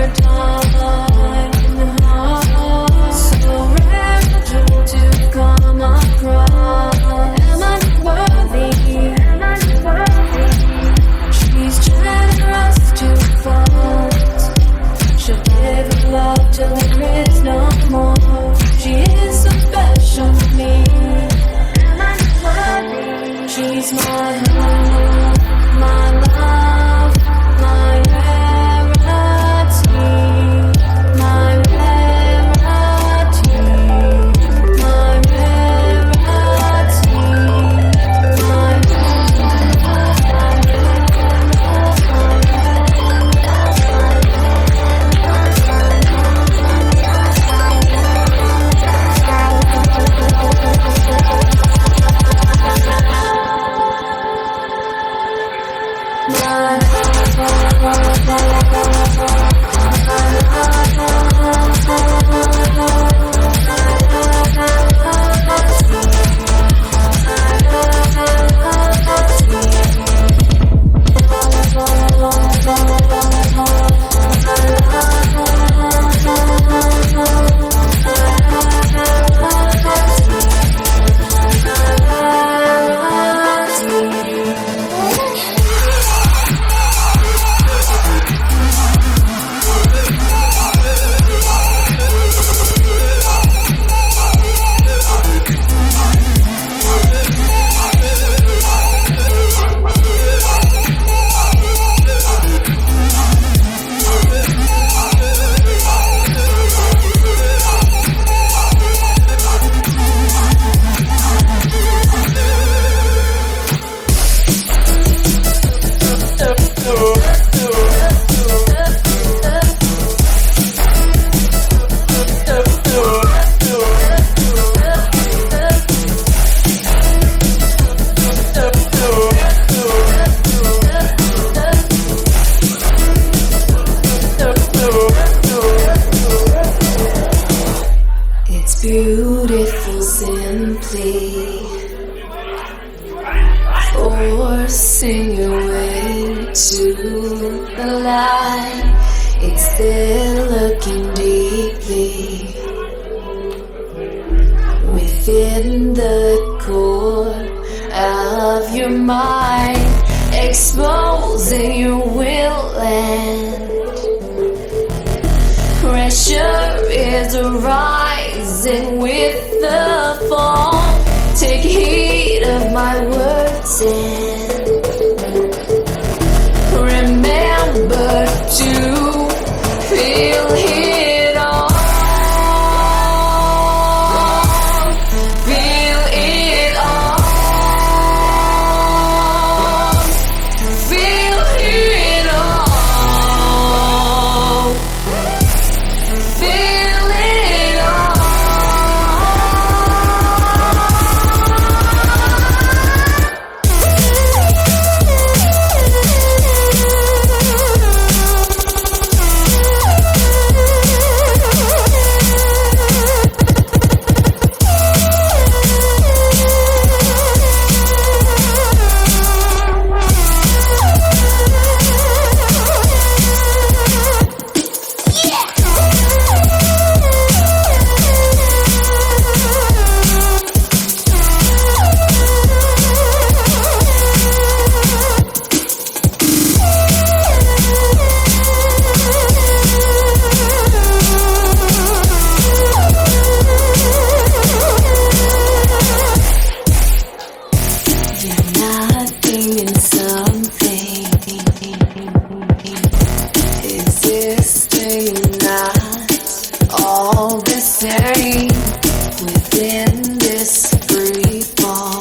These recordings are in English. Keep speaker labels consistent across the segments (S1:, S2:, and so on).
S1: beautiful simply, forcing your way to the light. It's there looking deeply within the core of your mind, exposing your will and pressure is rising with the fall. Take heed of my words and remember to feel it all. Feel it all. Feel it all. Feel it all. Nothing in something, existing, not all the same within this free fall,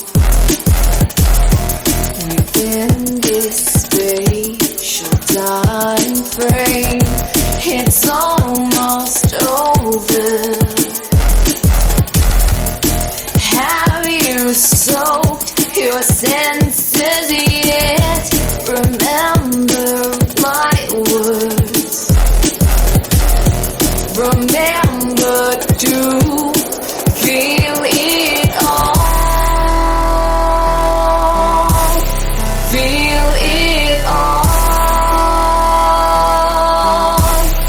S1: within this spatial time frame. It's almost over. Have you soaked your senses yet? Remember my words. Remember to feel it all. Feel it all.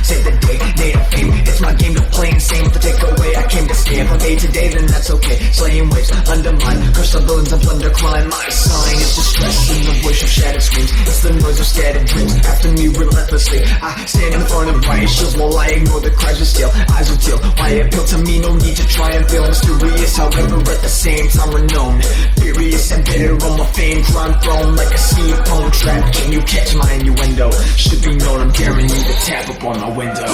S2: save the day, made of fame. It's my game to play insane. To take away, I came to scam from day to day, then that's okay. Slaying waves, undermine, crush the balloons and plunder crime. My sign is distress in the voice of shattered screams. It's the noise of scattered dreams. After me relentlessly, I stand in front of riot shields while I ignore the cries of steel. Eyes of teal, why appeal to me? No need to try and feel mysterious, however at the same time renowned. Furious and bitter on my fame, crime thrown like a sea of poem trap. Can you catch my innuendo? Should be known, I'm daring you to tap up on my window.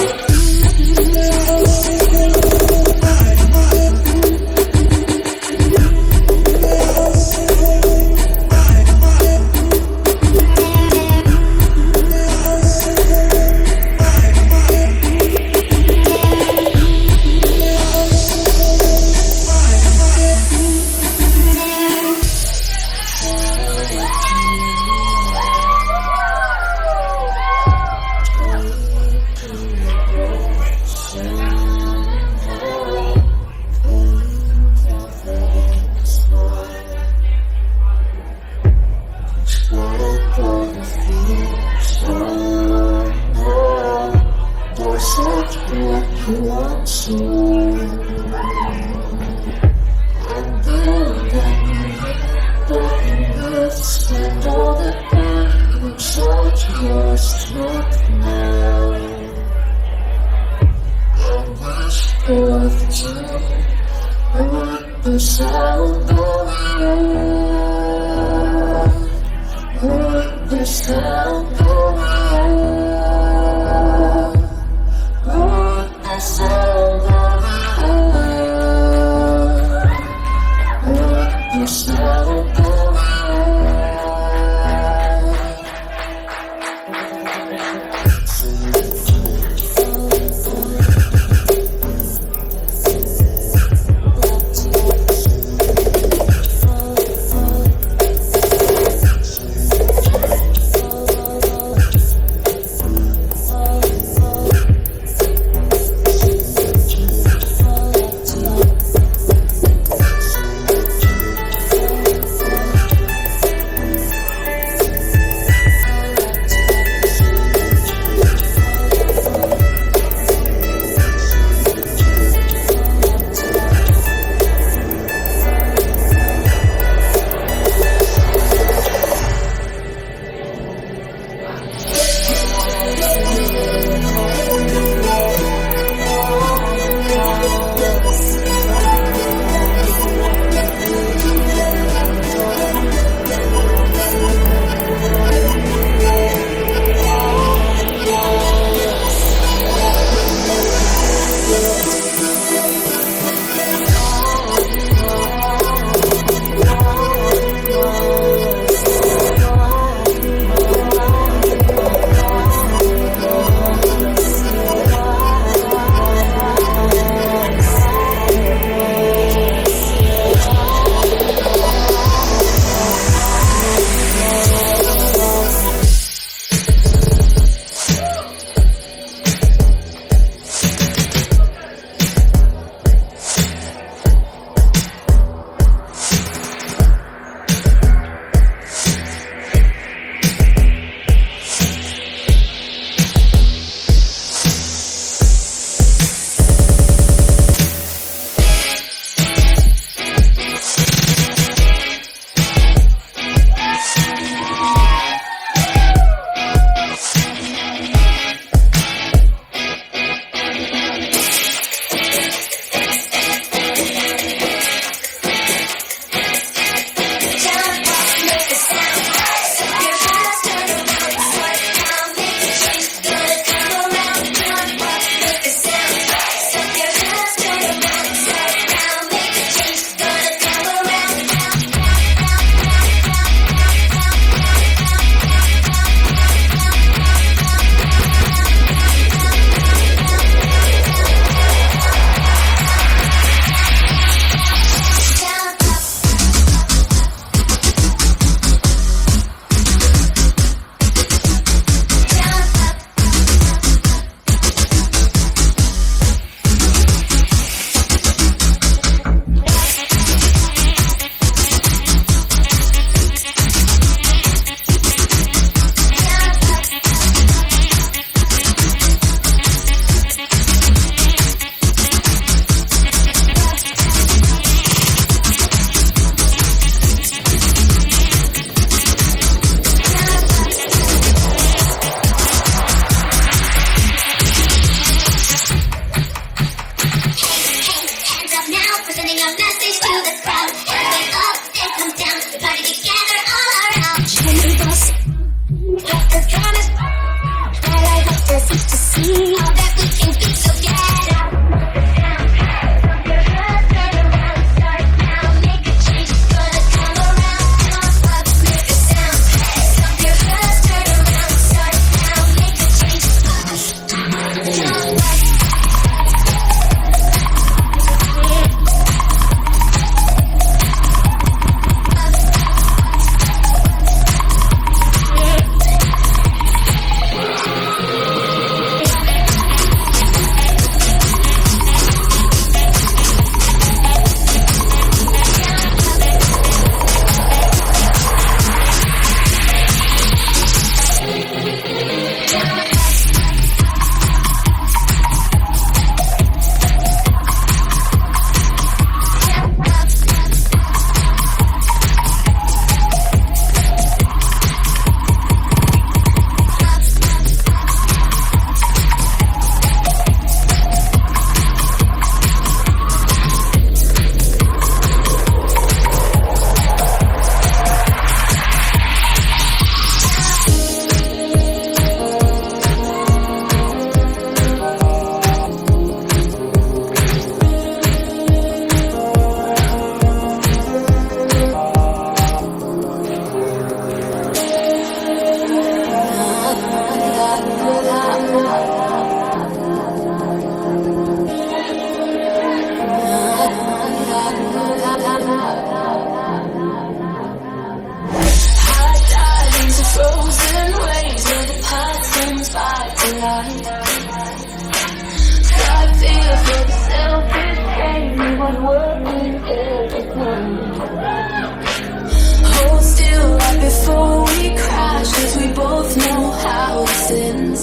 S1: Hold still right before we crash, 'cause we both know how this ends.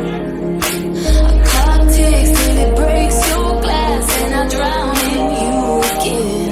S1: A clock ticks till it breaks your glass, and I drown in you again.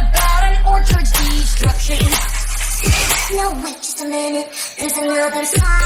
S3: No, wait just a minute, there's another side.